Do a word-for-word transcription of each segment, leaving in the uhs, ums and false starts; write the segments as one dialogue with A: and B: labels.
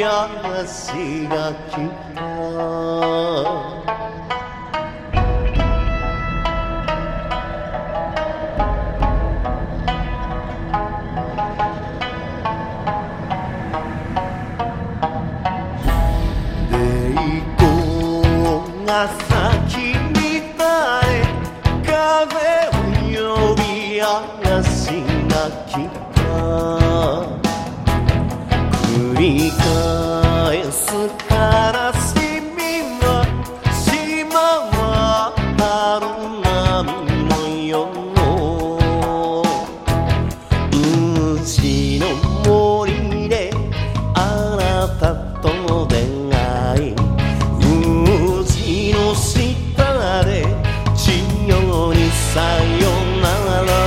A: 嵐が来たが咲き乱れ風を呼び嵐が来た繰り返す悲しみは島は春波のようちの森であなたと出会い下で地上にさよなら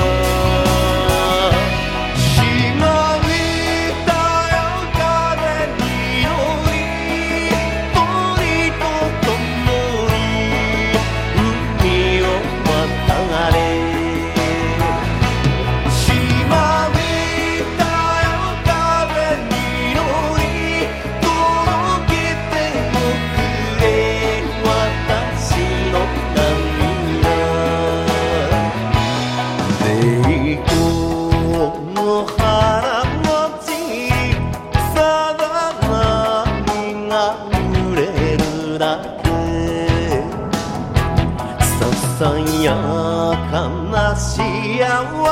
A: ひまわりだよ風に乗り鳥と共に海を渡れひまわりだよ風に乗り届けておくれ私の栄光の花の地にさだ波が揺れるだけささやかな幸